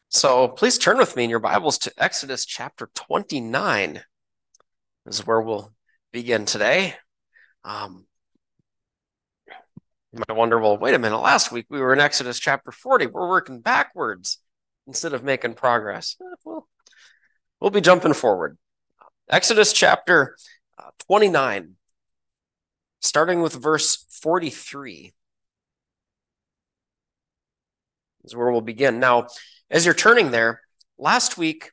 So please turn with me in your Bibles to Exodus chapter 29. This is where we'll begin today. You might wonder, well, wait a minute, last week we were in Exodus chapter 40. We're working backwards instead of making progress. Well, we'll be jumping forward. Exodus chapter 29, starting with verse 43, is where we'll begin. Now, as you're turning there, last week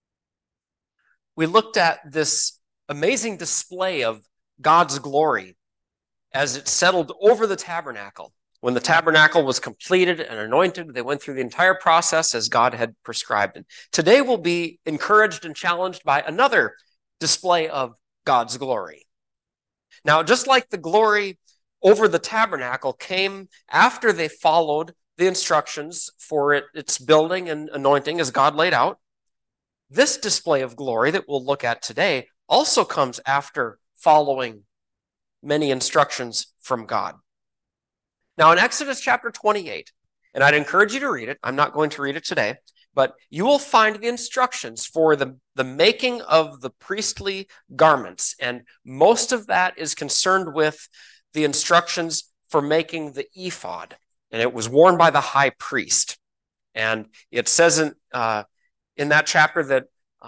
we looked at this amazing display of God's glory as it settled over the tabernacle. When the tabernacle was completed and anointed, they went through the entire process as God had prescribed. And today we'll be encouraged and challenged by another display of God's glory. Now, just like the glory over the tabernacle came after they followed the instructions for its building and anointing as God laid out, this display of glory that we'll look at today also comes after following many instructions from God. Now, in Exodus chapter 28, and I'd encourage you to read it. I'm not going to read it today, but you will find the instructions for the making of the priestly garments. And most of that is concerned with the instructions for making the ephod. And it was worn by the high priest. And it says in that chapter that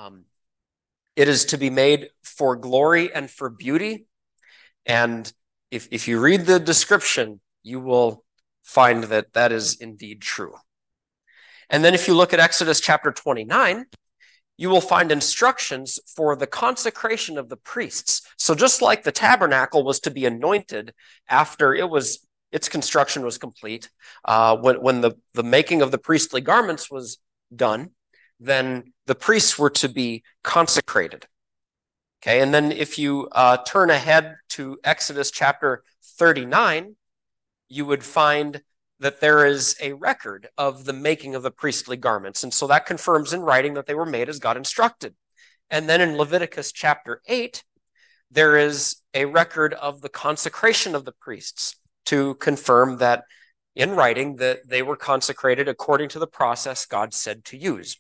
it is to be made for glory and for beauty. And if you read the description, you will find that that is indeed true. And then if you look at Exodus chapter 29, you will find instructions for the consecration of the priests. So just like the tabernacle was to be anointed after its construction was complete, when the making of the priestly garments was done, then the priests were to be consecrated. Okay, and then if you turn ahead to Exodus chapter 39, you would find that there is a record of the making of the priestly garments. And so that confirms in writing that they were made as God instructed. And then in Leviticus chapter 8, there is a record of the consecration of the priests to confirm that in writing that they were consecrated according to the process God said to use.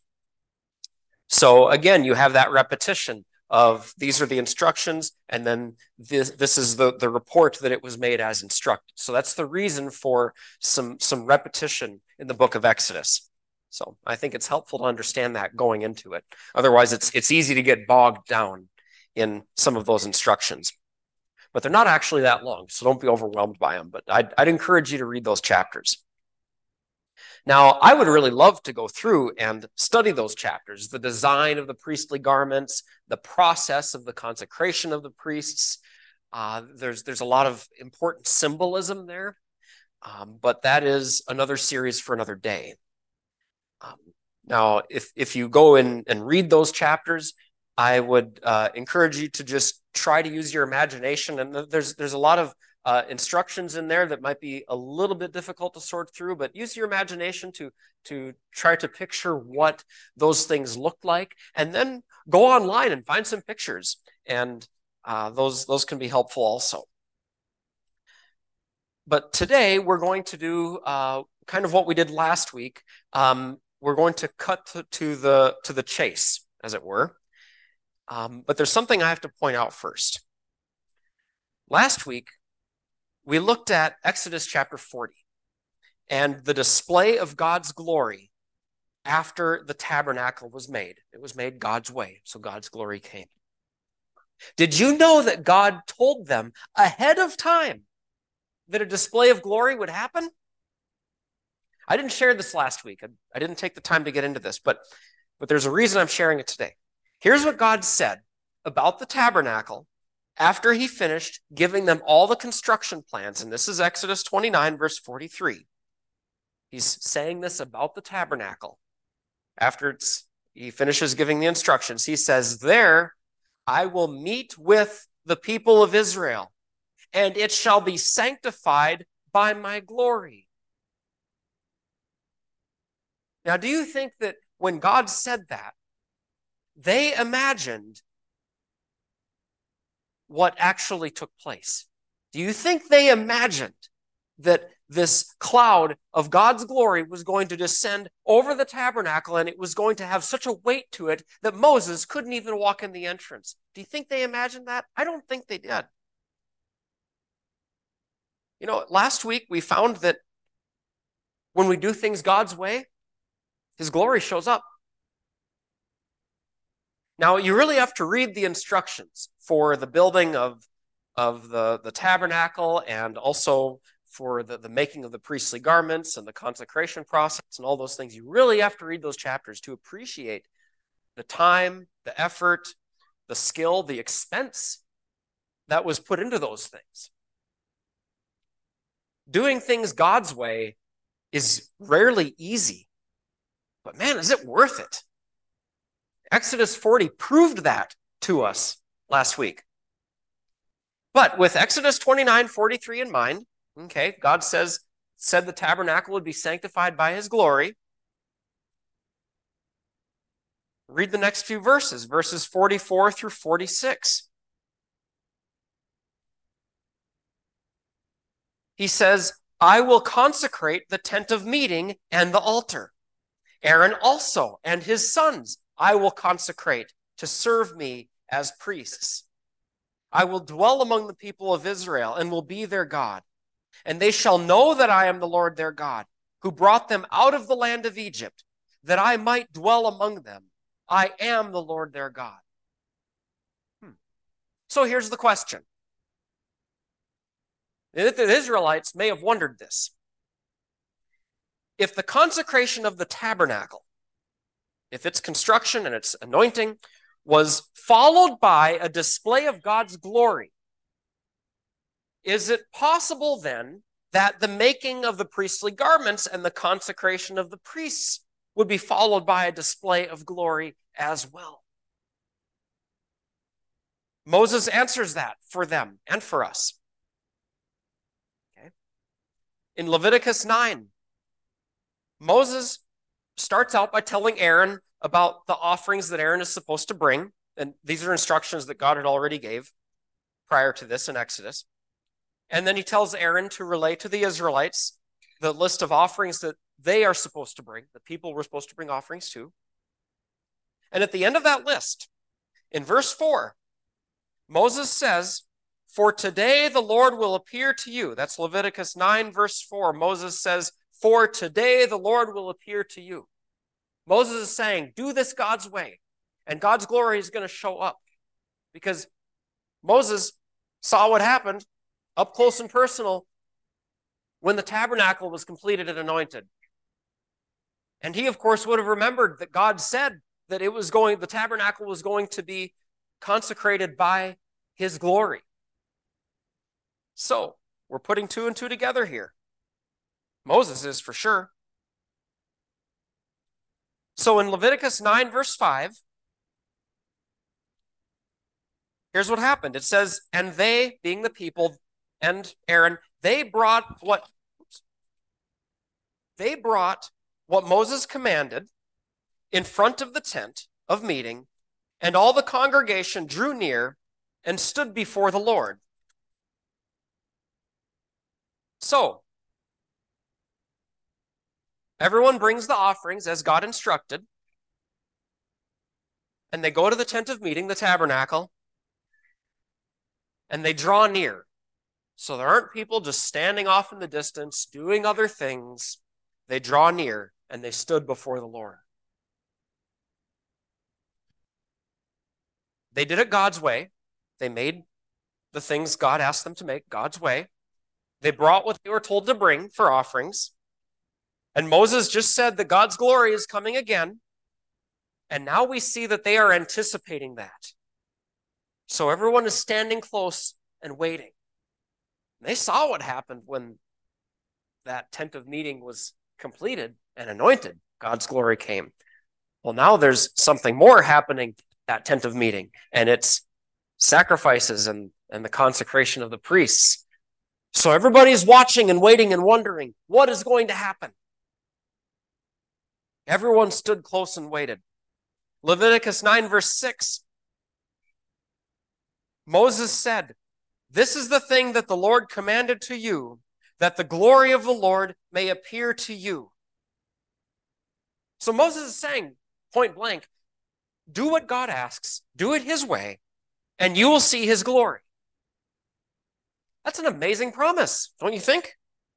So again, you have that repetition of these are the instructions, and then this is the report that it was made as instructed. So that's the reason for some repetition in the book of Exodus. So I think it's helpful to understand that going into it. Otherwise, it's easy to get bogged down in some of those instructions. But they're not actually that long, so don't be overwhelmed by them. But I'd encourage you to read those chapters. Now, I would really love to go through and study those chapters, the design of the priestly garments, the process of the consecration of the priests. There's a lot of important symbolism there, but that is another series for another day. Now, if you go in and read those chapters, I would encourage you to just try to use your imagination. And there's a lot of instructions in there that might be a little bit difficult to sort through, but use your imagination to try to picture what those things look like, and then go online and find some pictures, and those can be helpful also. But today we're going to do kind of what we did last week. We're going to cut to the chase, as it were. But there's something I have to point out first. Last week, we looked at Exodus chapter 40 and the display of God's glory after the tabernacle was made. It was made God's way, so God's glory came. Did you know that God told them ahead of time that a display of glory would happen? I didn't share this last week. I didn't take the time to get into this, but there's a reason I'm sharing it today. Here's what God said about the tabernacle after he finished giving them all the construction plans. And this is Exodus 29, verse 43. He's saying this about the tabernacle. After he finishes giving the instructions, he says, "There I will meet with the people of Israel, and it shall be sanctified by my glory." Now, do you think that when God said that, they imagined what actually took place? Do you think they imagined that this cloud of God's glory was going to descend over the tabernacle, and it was going to have such a weight to it that Moses couldn't even walk in the entrance. Do you think they imagined that? I don't think they did. You know, last week we found that when we do things God's way, his glory shows up. Now, you really have to read the instructions for the building of the tabernacle, and also for the making of the priestly garments and the consecration process and all those things. You really have to read those chapters to appreciate the time, the effort, the skill, the expense that was put into those things. Doing things God's way is rarely easy, but man, is it worth it? Exodus 40 proved that to us last week. But with Exodus 29:43 in mind, okay, God said the tabernacle would be sanctified by his glory. Read the next few verses, verses 44 through 46. He says, I will consecrate the tent of meeting and the altar. Aaron also and his sons I will consecrate to serve me as priests. I will dwell among the people of Israel and will be their God. And they shall know that I am the Lord their God, who brought them out of the land of Egypt, that I might dwell among them. I am the Lord their God. So here's the question. The Israelites may have wondered this. If the consecration of the tabernacle, if its construction and its anointing was followed by a display of God's glory, is it possible then that the making of the priestly garments and the consecration of the priests would be followed by a display of glory as well? Moses answers that for them and for us. Okay. In Leviticus 9, Moses starts out by telling Aaron about the offerings that Aaron is supposed to bring. And these are instructions that God had already gave prior to this in Exodus. And then he tells Aaron to relay to the Israelites the list of offerings that they are supposed to bring, the people were supposed to bring offerings to. And at the end of that list, in verse 4, Moses says, for today the Lord will appear to you. That's Leviticus 9, verse 4. Moses says, for today the Lord will appear to you. Moses is saying, do this God's way, and God's glory is going to show up. Because Moses saw what happened up close and personal when the tabernacle was completed and anointed. And he, of course, would have remembered that God said that the tabernacle was going to be consecrated by his glory. So, we're putting two and two together here. Moses is for sure. So in Leviticus 9, verse 5, here's what happened. It says, and they, being the people and Aaron, they brought what Moses commanded in front of the tent of meeting, and all the congregation drew near and stood before the Lord. So, everyone brings the offerings as God instructed, and they go to the tent of meeting, the tabernacle, and they draw near. So there aren't people just standing off in the distance doing other things. They draw near, and they stood before the Lord. They did it God's way. They made the things God asked them to make God's way. They brought what they were told to bring for offerings. And Moses just said that God's glory is coming again. And now we see that they are anticipating that. So everyone is standing close and waiting. They saw what happened when that tent of meeting was completed and anointed. God's glory came. Well, now there's something more happening at that tent of meeting, and it's sacrifices and the consecration of the priests. So everybody's watching and waiting and wondering, what is going to happen? Everyone stood close and waited. Leviticus 9, verse 6. Moses said, this is the thing that the Lord commanded to you, that the glory of the Lord may appear to you. So Moses is saying, point blank, do what God asks, do it his way, and you will see his glory. That's an amazing promise, don't you think?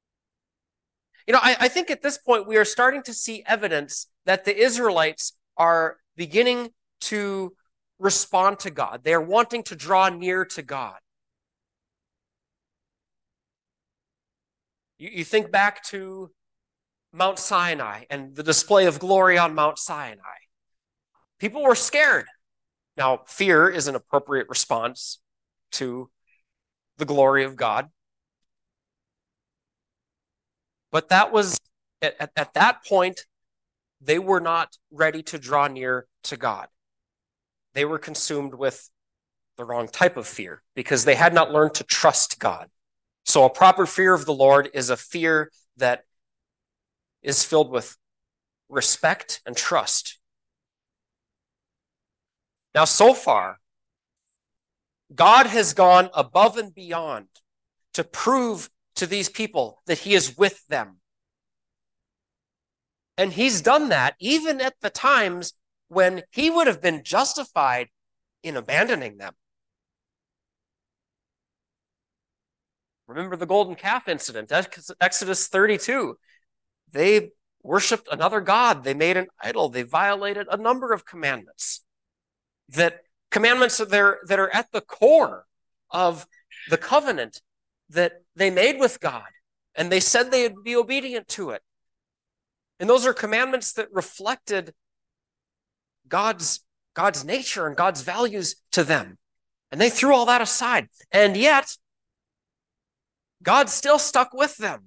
I think at this point we are starting to see evidence that the Israelites are beginning to respond to God. They are wanting to draw near to God. You think back to Mount Sinai and the display of glory on Mount Sinai. People were scared. Now, fear is an appropriate response to the glory of God. But that was, at that point, they were not ready to draw near to God. They were consumed with the wrong type of fear because they had not learned to trust God. So a proper fear of the Lord is a fear that is filled with respect and trust. Now, so far, God has gone above and beyond to prove to these people that he is with them. And he's done that even at the times when he would have been justified in abandoning them. Remember the golden calf incident, Exodus 32. They worshiped another god. They made an idol. They violated a number of commandments. Commandments that are at the core of the covenant that they made with God. And they said they would be obedient to it. And those are commandments that reflected God's nature and God's values to them. And they threw all that aside. And yet, God still stuck with them.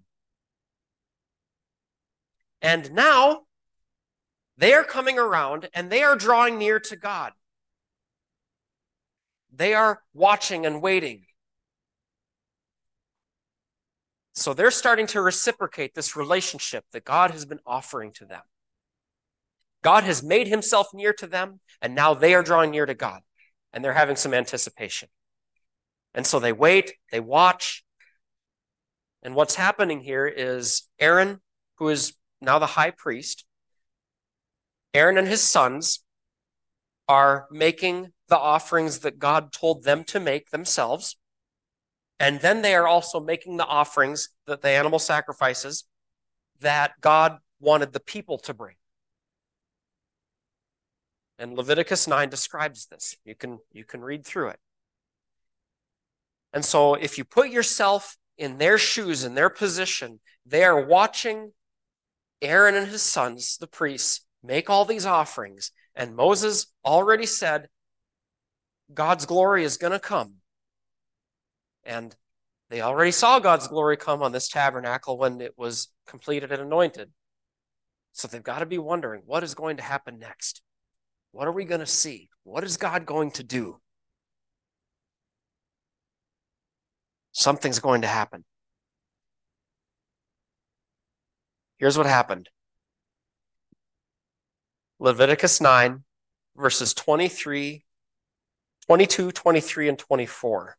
And now, they are coming around and they are drawing near to God. They are watching and waiting. So they're starting to reciprocate this relationship that God has been offering to them. God has made himself near to them, and now they are drawing near to God, and they're having some anticipation. And so they wait, they watch, and what's happening here is Aaron, who is now the high priest, Aaron and his sons are making the offerings that God told them to make themselves. And then they are also making the offerings, the animal sacrifices, that God wanted the people to bring. And Leviticus 9 describes this. You can read through it. And so if you put yourself in their shoes, in their position, they are watching Aaron and his sons, the priests, make all these offerings. And Moses already said, God's glory is going to come. And they already saw God's glory come on this tabernacle when it was completed and anointed. So they've got to be wondering, what is going to happen next? What are we going to see? What is God going to do? Something's going to happen. Here's what happened. Leviticus 9, verses 22, 23, and 24.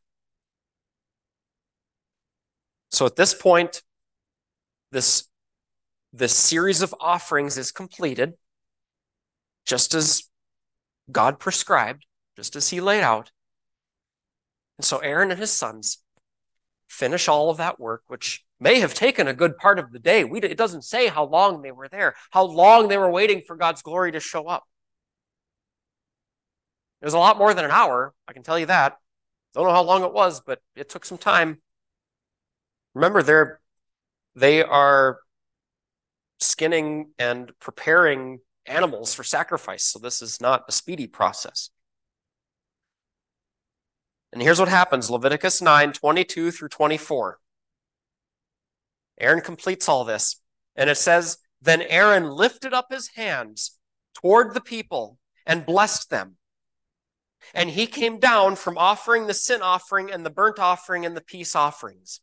So at this point, this series of offerings is completed, just as God prescribed, just as he laid out. And so Aaron and his sons finish all of that work, which may have taken a good part of the day. It doesn't say how long they were there, how long they were waiting for God's glory to show up. It was a lot more than an hour, I can tell you that. Don't know how long it was, but it took some time. Remember, they are skinning and preparing animals for sacrifice, so this is not a speedy process. And here's what happens, Leviticus 9, 22 through 24. Aaron completes all this, and it says, Then Aaron lifted up his hands toward the people and blessed them. And he came down from offering the sin offering and the burnt offering and the peace offerings.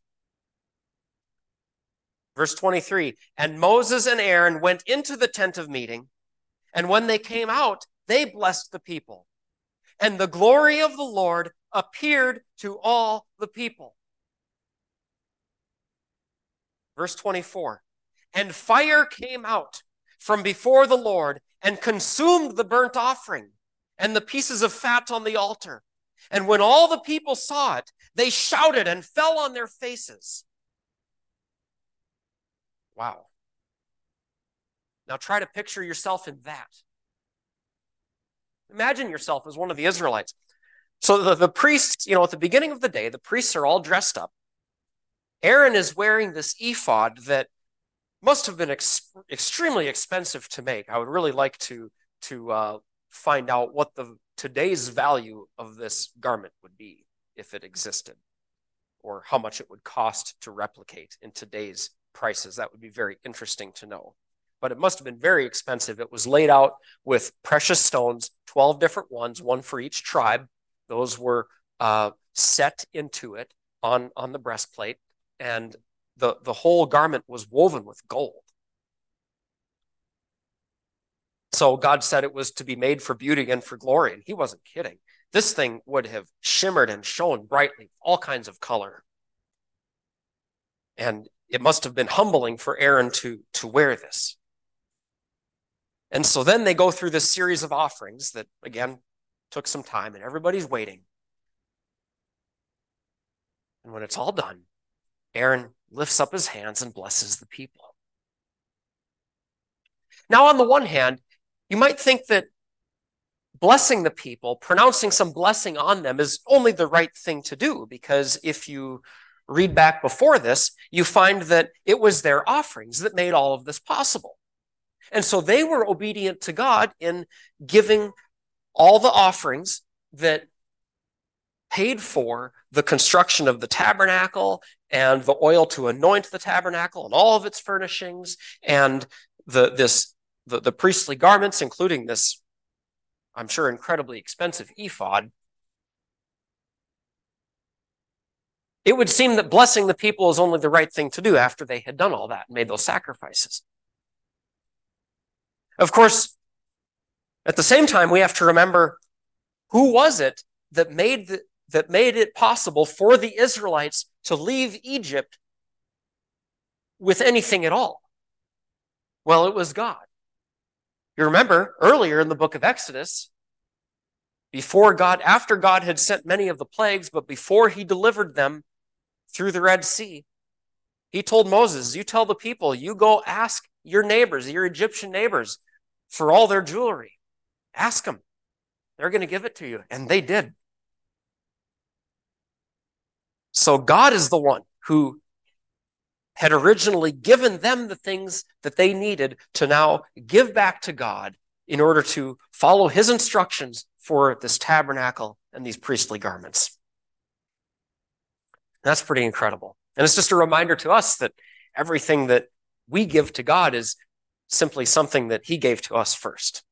Verse 23, And Moses and Aaron went into the tent of meeting, and when they came out, they blessed the people. And the glory of the Lord appeared to all the people. Verse 24, and fire came out from before the Lord and consumed the burnt offering and the pieces of fat on the altar. And when all the people saw it, they shouted and fell on their faces. Wow. Now try to picture yourself in that. Imagine yourself as one of the Israelites. So the priests, at the beginning of the day, the priests are all dressed up. Aaron is wearing this ephod that must have been extremely expensive to make. I would really like to find out what today's value of this garment would be if it existed, or how much it would cost to replicate in today's prices. That would be very interesting to know. But it must have been very expensive. It was laid out with precious stones, 12 different ones, one for each tribe. Those were set into it on the breastplate, and the whole garment was woven with gold. So God said it was to be made for beauty and for glory, and he wasn't kidding. This thing would have shimmered and shone brightly, all kinds of color. And it must have been humbling for Aaron to wear this. And so then they go through this series of offerings that, again, took some time, and everybody's waiting. And when it's all done, Aaron lifts up his hands and blesses the people. Now, on the one hand, you might think that blessing the people, pronouncing some blessing on them, is only the right thing to do, because if you read back before this, you find that it was their offerings that made all of this possible. And so they were obedient to God in giving all the offerings that paid for the construction of the tabernacle and the oil to anoint the tabernacle and all of its furnishings and the priestly garments, including this, I'm sure, incredibly expensive ephod. It would seem that blessing the people is only the right thing to do after they had done all that and made those sacrifices. Of course, at the same time, we have to remember, who was it that made it possible for the Israelites to leave Egypt with anything at all? Well, it was God. You remember earlier in the book of Exodus, after God had sent many of the plagues, but before he delivered them through the Red Sea, he told Moses, you tell the people, you go ask your neighbors, your Egyptian neighbors, for all their jewelry. Ask them. They're going to give it to you. And they did. So God is the one who had originally given them the things that they needed to now give back to God in order to follow his instructions for this tabernacle and these priestly garments. That's pretty incredible. And it's just a reminder to us that everything that we give to God is simply something that he gave to us first.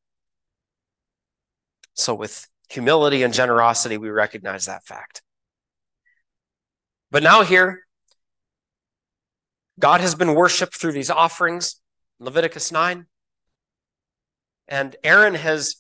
So with humility and generosity, we recognize that fact. But now here, God has been worshipped through these offerings, Leviticus 9. And Aaron has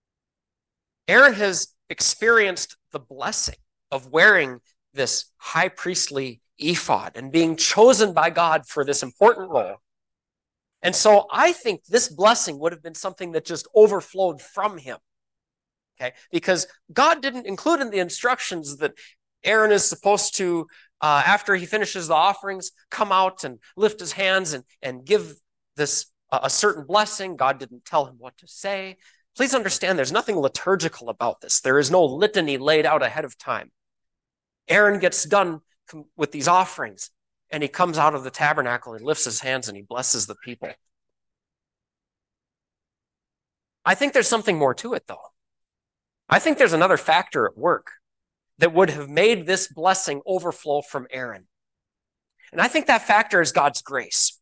experienced the blessing of wearing this high priestly ephod and being chosen by God for this important role. And so I think this blessing would have been something that just overflowed from him. Okay? Because God didn't include in the instructions that Aaron is supposed to, after he finishes the offerings, come out and lift his hands and give this a certain blessing. God didn't tell him what to say. Please understand, there's nothing liturgical about this. There is no litany laid out ahead of time. Aaron gets done with these offerings, and he comes out of the tabernacle and lifts his hands and he blesses the people. I think there's something more to it, though. I think there's another factor at work that would have made this blessing overflow from Aaron. And I think that factor is God's grace.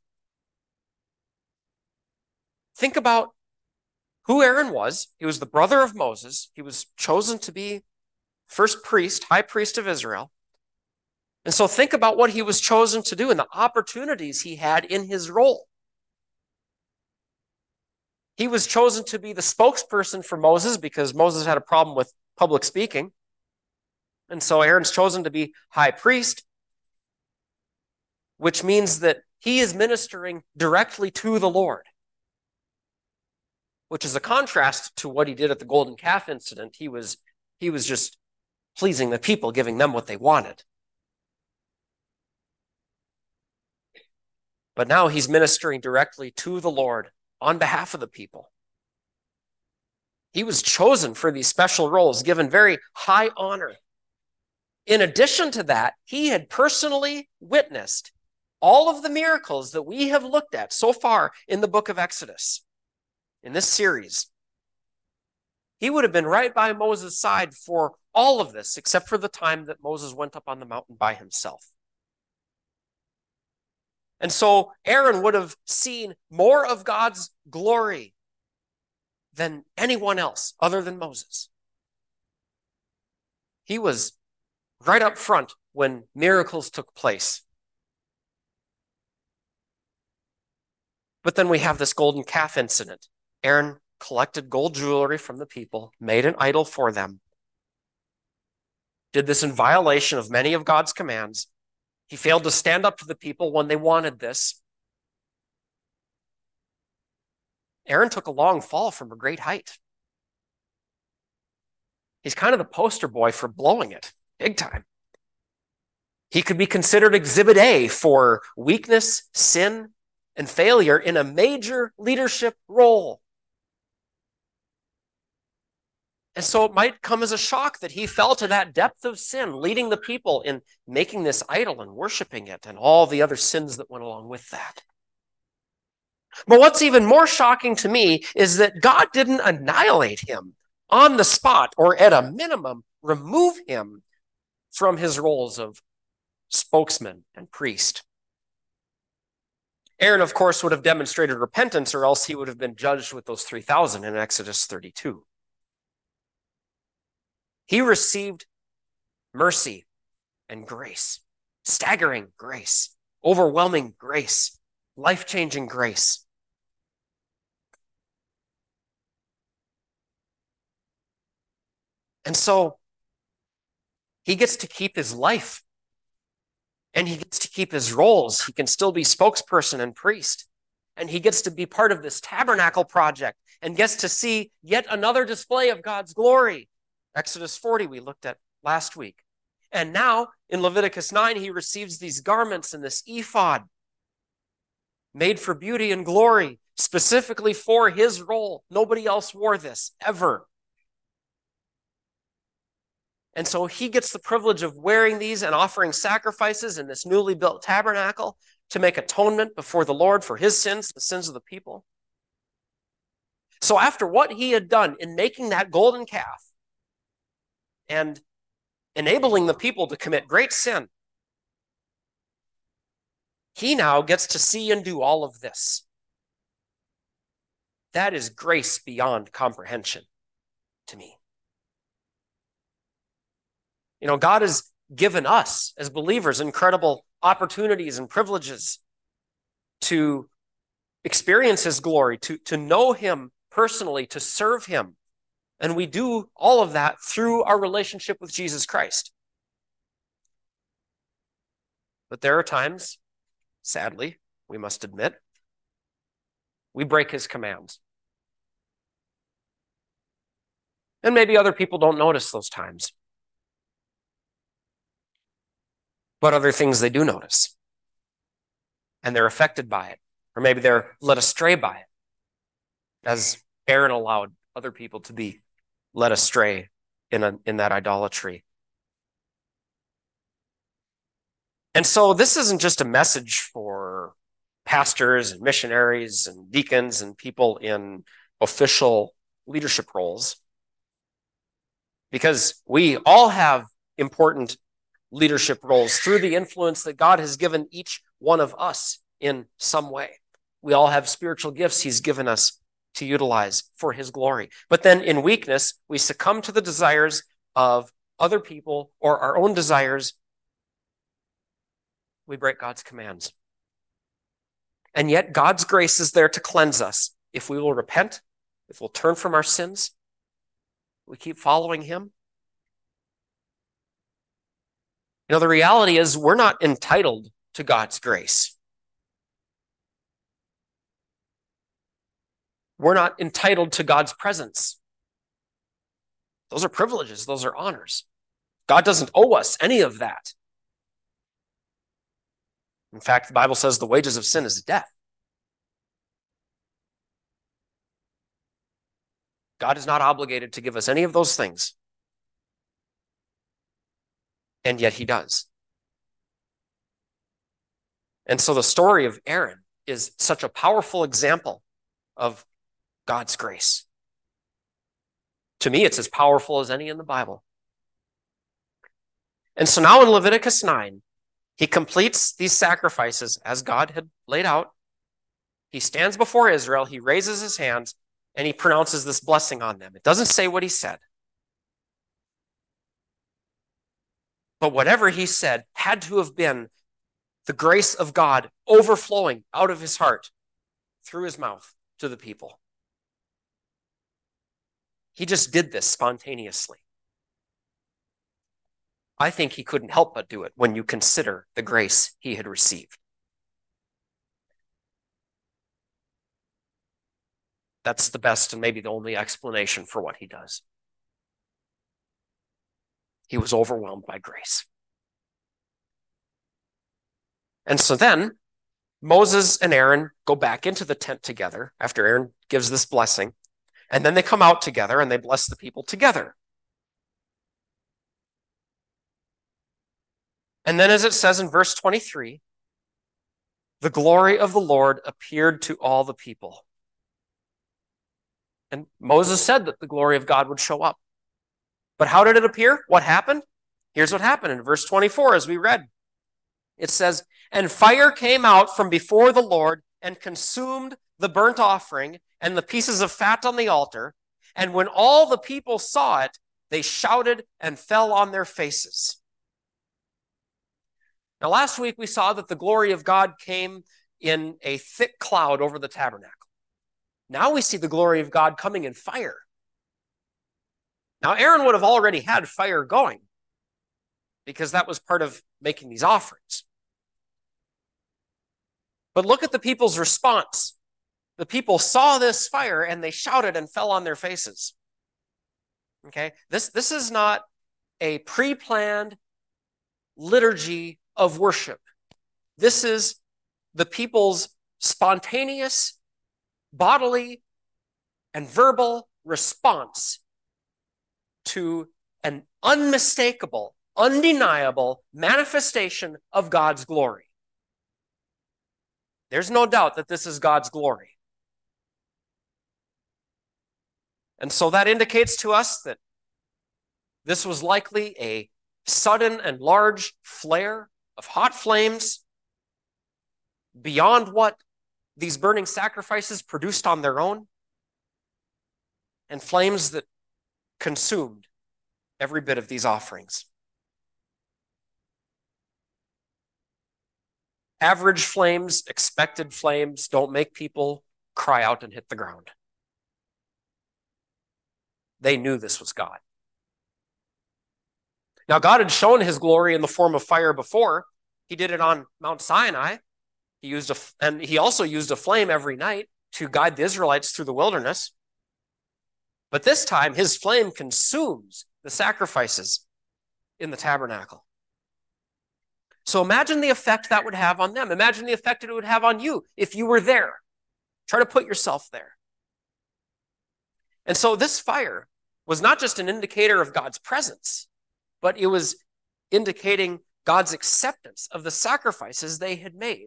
Think about who Aaron was. He was the brother of Moses. He was chosen to be first priest, high priest of Israel. And so think about what he was chosen to do and the opportunities he had in his role. He was chosen to be the spokesperson for Moses because Moses had a problem with public speaking. And so Aaron's chosen to be high priest, which means that he is ministering directly to the Lord, which is a contrast to what he did at the golden calf incident. He was just pleasing the people, giving them what they wanted. But now he's ministering directly to the Lord on behalf of the people. He was chosen for these special roles, given very high honor. In addition to that, he had personally witnessed all of the miracles that we have looked at so far in the book of Exodus, in this series. He would have been right by Moses' side for all of this, except for the time that Moses went up on the mountain by himself. And so Aaron would have seen more of God's glory than anyone else other than Moses. He was right up front when miracles took place. But then we have this golden calf incident. Aaron collected gold jewelry from the people, made an idol for them, did this in violation of many of God's commands. He failed to stand up to the people when they wanted this. Aaron took a long fall from a great height. He's kind of the poster boy for blowing it, big time. He could be considered Exhibit A for weakness, sin, and failure in a major leadership role. And so it might come as a shock that he fell to that depth of sin, leading the people in making this idol and worshiping it and all the other sins that went along with that. But what's even more shocking to me is that God didn't annihilate him on the spot, or at a minimum, remove him from his roles of spokesman and priest. Aaron, of course, would have demonstrated repentance, or else he would have been judged with those 3,000 in Exodus 32. He received mercy and grace, staggering grace, overwhelming grace, life-changing grace. And so he gets to keep his life, and he gets to keep his roles. He can still be spokesperson and priest, and he gets to be part of this tabernacle project and gets to see yet another display of God's glory. Exodus 40 we looked at last week. And now in Leviticus 9, he receives these garments and this ephod made for beauty and glory, specifically for his role. Nobody else wore this ever. And so he gets the privilege of wearing these and offering sacrifices in this newly built tabernacle to make atonement before the Lord for his sins, the sins of the people. So after what he had done in making that golden calf and enabling the people to commit great sin, he now gets to see and do all of this. That is grace beyond comprehension to me. You know, God has given us as believers incredible opportunities and privileges to experience his glory, to know him personally, to serve him. And we do all of that through our relationship with Jesus Christ. But there are times, sadly, we must admit, we break his commands. And maybe other people don't notice those times. But other things they do notice. And they're affected by it. Or maybe they're led astray by it. As Aaron allowed other people to be led astray in that idolatry. And so this isn't just a message for pastors and missionaries and deacons and people in official leadership roles, because we all have important leadership roles through the influence that God has given each one of us in some way. We all have spiritual gifts he's given us to utilize for his glory. But then in weakness, we succumb to the desires of other people or our own desires. We break God's commands. And yet God's grace is there to cleanse us. If we will repent, if we'll turn from our sins, we keep following him. You know, the reality is we're not entitled to God's grace. We're not entitled to God's presence. Those are privileges. Those are honors. God doesn't owe us any of that. In fact, the Bible says the wages of sin is death. God is not obligated to give us any of those things. And yet he does. And so the story of Aaron is such a powerful example of God's grace. To me, it's as powerful as any in the Bible. And so now in Leviticus 9, he completes these sacrifices as God had laid out. He stands before Israel, he raises his hands, and he pronounces this blessing on them. It doesn't say what he said. But whatever he said had to have been the grace of God overflowing out of his heart through his mouth to the people. He just did this spontaneously. I think he couldn't help but do it when you consider the grace he had received. That's the best and maybe the only explanation for what he does. He was overwhelmed by grace. And so then Moses and Aaron go back into the tent together after Aaron gives this blessing. And then they come out together and they bless the people together. And then as it says in verse 23, the glory of the Lord appeared to all the people. And Moses said that the glory of God would show up. But how did it appear? What happened? Here's what happened in verse 24 as we read. It says, and fire came out from before the Lord and consumed the burnt offering and the pieces of fat on the altar. And when all the people saw it, they shouted and fell on their faces. Now, last week we saw that the glory of God came in a thick cloud over the tabernacle. Now we see the glory of God coming in fire. Now, Aaron would have already had fire going because that was part of making these offerings. But look at the people's response. The people saw this fire and they shouted and fell on their faces. Okay, this is not a pre-planned liturgy of worship. This is the people's spontaneous, bodily, and verbal response to an unmistakable, undeniable manifestation of God's glory. There's no doubt that this is God's glory. And so that indicates to us that this was likely a sudden and large flare of hot flames beyond what these burning sacrifices produced on their own, and flames that consumed every bit of these offerings. Average flames, expected flames, don't make people cry out and hit the ground. They knew this was God. Now, God had shown his glory in the form of fire before. He did it on Mount Sinai. And he also used a flame every night to guide the Israelites through the wilderness. But this time, his flame consumes the sacrifices in the tabernacle. So imagine the effect that would have on them. Imagine the effect it would have on you if you were there. Try to put yourself there. And so this fire was not just an indicator of God's presence, but it was indicating God's acceptance of the sacrifices they had made.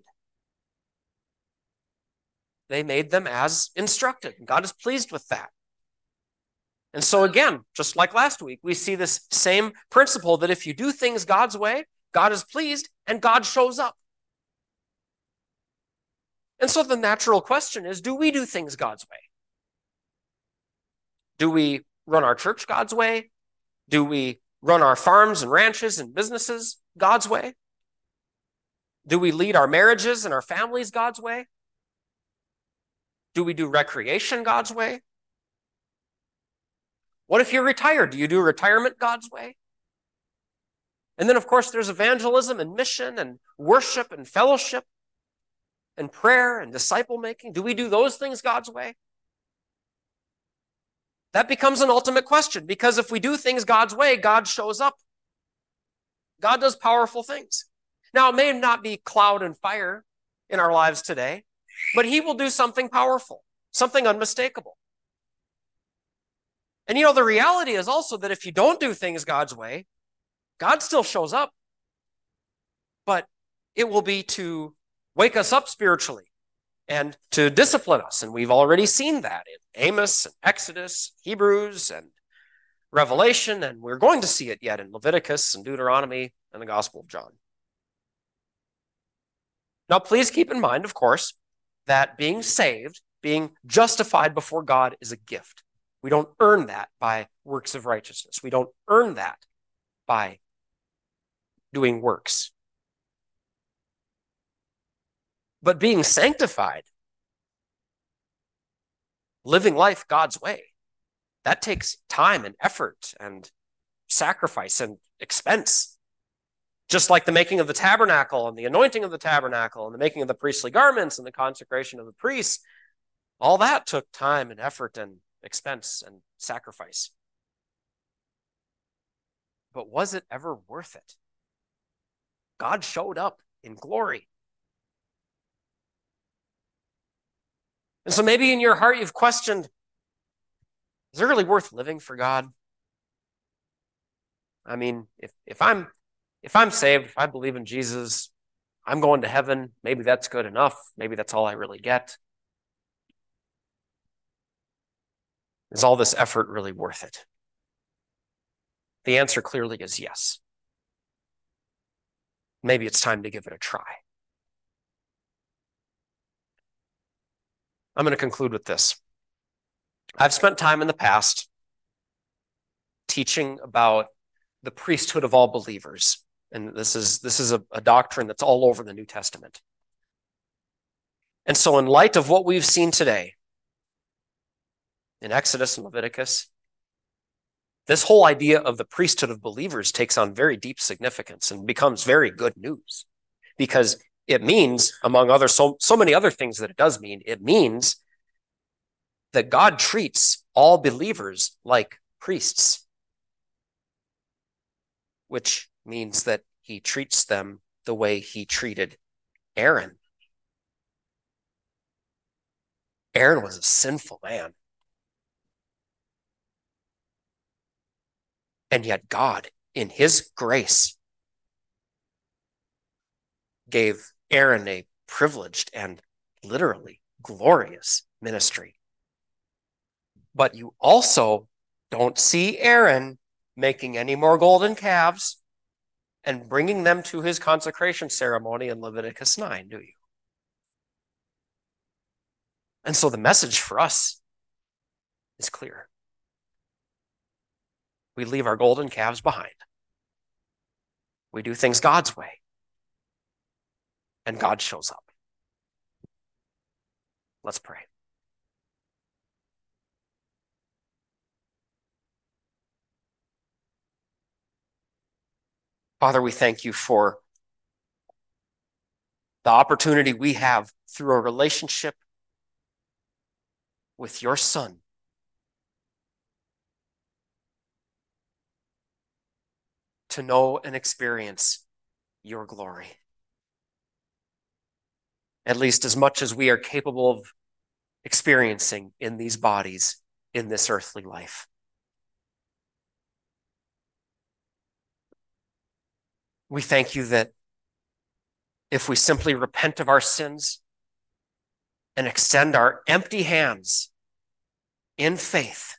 They made them as instructed. God is pleased with that. And so again, just like last week, we see this same principle that if you do things God's way, God is pleased and God shows up. And so the natural question is, do we do things God's way? Do we run our church God's way? Do we run our farms and ranches and businesses God's way? Do we lead our marriages and our families God's way? Do we do recreation God's way? What if you're retired? Do you do retirement God's way? And then, of course, there's evangelism and mission and worship and fellowship and prayer and disciple making. Do we do those things God's way? That becomes an ultimate question, because if we do things God's way, God shows up. God does powerful things. Now, it may not be cloud and fire in our lives today, but he will do something powerful, something unmistakable. And the reality is also that if you don't do things God's way, God still shows up. But it will be to wake us up spiritually and to discipline us. And we've already seen that in Amos and Exodus, Hebrews and Revelation, and we're going to see it yet in Leviticus and Deuteronomy and the Gospel of John. Now, please keep in mind, of course, that being saved, being justified before God is a gift. We don't earn that by works of righteousness. We don't earn that by doing works. But being sanctified, living life God's way, that takes time and effort and sacrifice and expense. Just like the making of the tabernacle and the anointing of the tabernacle and the making of the priestly garments and the consecration of the priests, all that took time and effort and expense and sacrifice. But was it ever worth it? God showed up in glory. And so maybe in your heart you've questioned, is it really worth living for God? I mean, if I'm saved, if I believe in Jesus, I'm going to heaven. Maybe that's good enough. Maybe that's all I really get. Is all this effort really worth it? The answer clearly is yes. Maybe it's time to give it a try. I'm going to conclude with this. I've spent time in the past teaching about the priesthood of all believers. And this is a doctrine that's all over the New Testament. And so in light of what we've seen today in Exodus and Leviticus, this whole idea of the priesthood of believers takes on very deep significance and becomes very good news, because it means, among other so many other things that it does mean, it means that God treats all believers like priests, which means that he treats them the way he treated Aaron. Aaron was a sinful man. And yet God, in his grace, gave Aaron a privileged and literally glorious ministry. But you also don't see Aaron making any more golden calves and bringing them to his consecration ceremony in Leviticus 9, do you? And so the message for us is clear. We leave our golden calves behind. We do things God's way. And God shows up. Let's pray. Father, we thank you for the opportunity we have through a relationship with your Son to know and experience your glory, at least as much as we are capable of experiencing in these bodies in this earthly life. We thank you that if we simply repent of our sins and extend our empty hands in faith,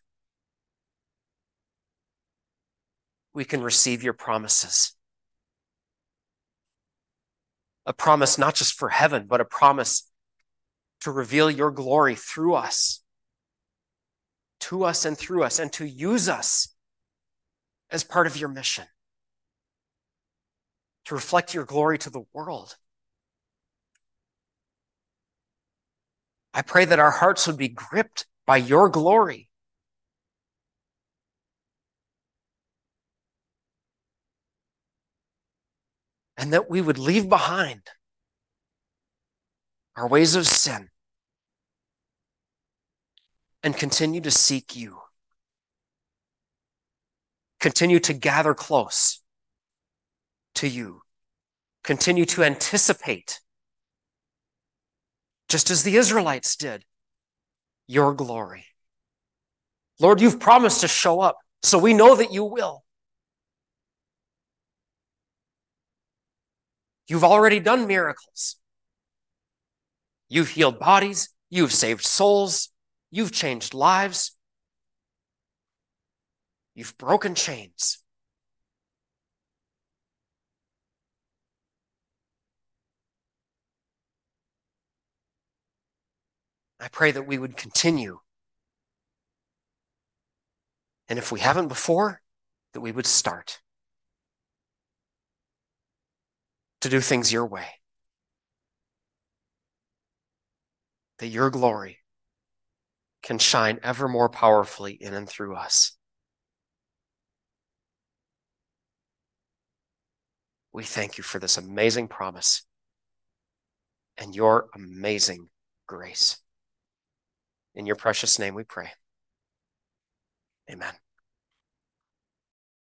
we can receive your promises. A promise not just for heaven, but a promise to reveal your glory through us, to us and through us, and to use us as part of your mission, to reflect your glory to the world. I pray that our hearts would be gripped by your glory. And that we would leave behind our ways of sin and continue to seek you. continue to gather close to you, continue to anticipate, just as the Israelites did, your glory. Lord, you've promised to show up, so we know that you will. You've already done miracles. You've healed bodies. You've saved souls. You've changed lives. You've broken chains. I pray that we would continue. And if we haven't before, that we would start to do things your way. That your glory can shine ever more powerfully in and through us. We thank you for this amazing promise and your amazing grace. In your precious name we pray. Amen.